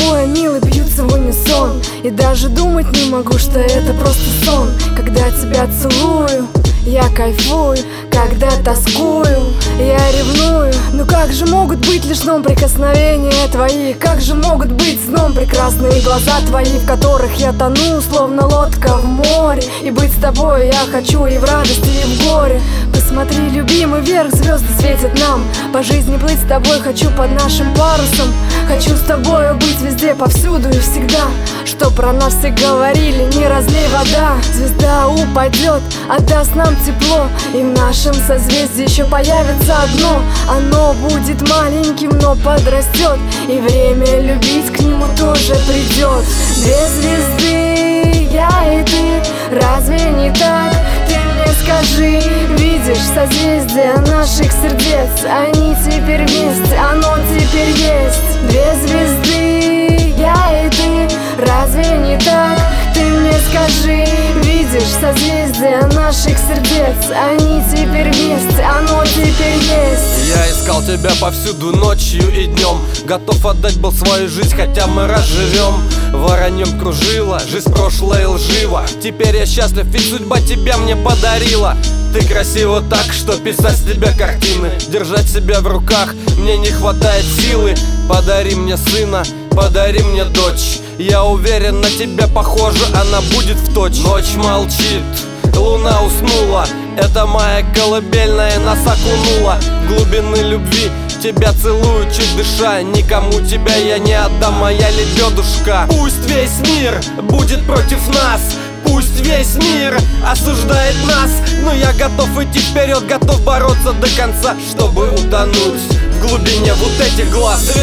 тобой, милый, бьются в унисон. И даже думать не могу, что это просто сон. Когда тебя целую, я кайфую, когда тоскую, я ревную. Ну как же могут быть лишь сном прикосновения твои? Как же могут быть сном прекрасные глаза твои, в которых я тону, словно лодка в море? И быть с тобой я хочу и в радости, и в горе. Посмотри, любимый, вверх, звезды светят нам. По жизни плыть с тобой хочу под нашим парусом. Хочу с тобой быть везде, повсюду и всегда. Что про нас все говорили, не разлей вода. Звезда упадет, отдаст нам тепло, и в нашем созвездии еще появится одно. Оно будет маленьким, но подрастет, и время любить к нему тоже придет. Две звезды, я и ты, разве не так? Ты мне скажи, видишь созвездия наших сердец? Они теперь вместе, оно теперь есть. Две звезды, я и ты, разве не так? Ты мне скажи, видишь созвездия наших сердец? Они теперь вместе, оно теперь есть. Я искал тебя повсюду, ночью и днем. Готов отдать был свою жизнь, хотя мы разживем. Вороньем кружила, жизнь прошлая лжива. Теперь я счастлив, ведь судьба тебя мне подарила. Ты красива так, что писать с тебя картины, держать себя в руках мне не хватает силы. Подари мне сына, подари мне дочь. Я уверен, на тебя похожа, она будет в точь. Ночь молчит, луна уснула. Это моя колыбельная нас окунула в глубины любви. Тебя целую, чуть дыша. Никому тебя я не отдам, моя лебедушка. Пусть весь мир будет против нас, пусть весь мир осуждает нас, но я готов идти вперед, готов бороться до конца, чтобы утонуть в глубине вот этих глаз. Две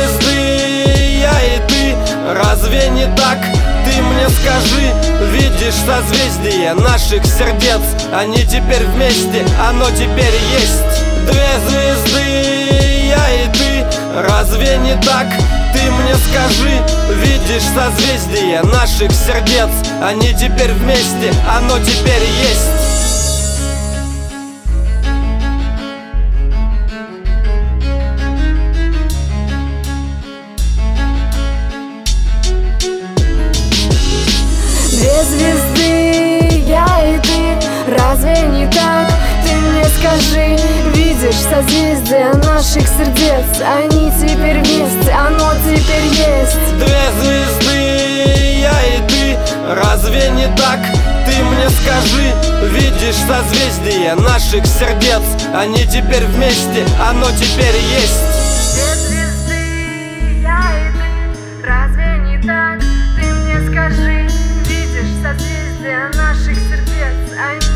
звезды, я и ты, разве не так? Ты мне скажи, видишь созвездие наших сердец? Они теперь вместе, оно теперь есть. Две звезды, я и ты, разве не так? Ты мне скажи, видишь созвездие наших сердец? Они теперь вместе, оно теперь есть. Две звезды, я и ты, разве не так? Ты мне скажи, видишь созвездия наших сердец? Они теперь вместе, оно теперь есть. Две звезды, я и ты, разве не так? Ты мне скажи, видишь созвездие наших сердец? Они теперь вместе, оно теперь есть. Две звезды, я и ты, разве не так? Ты мне скажи, видишь созвездия наших сердец? Они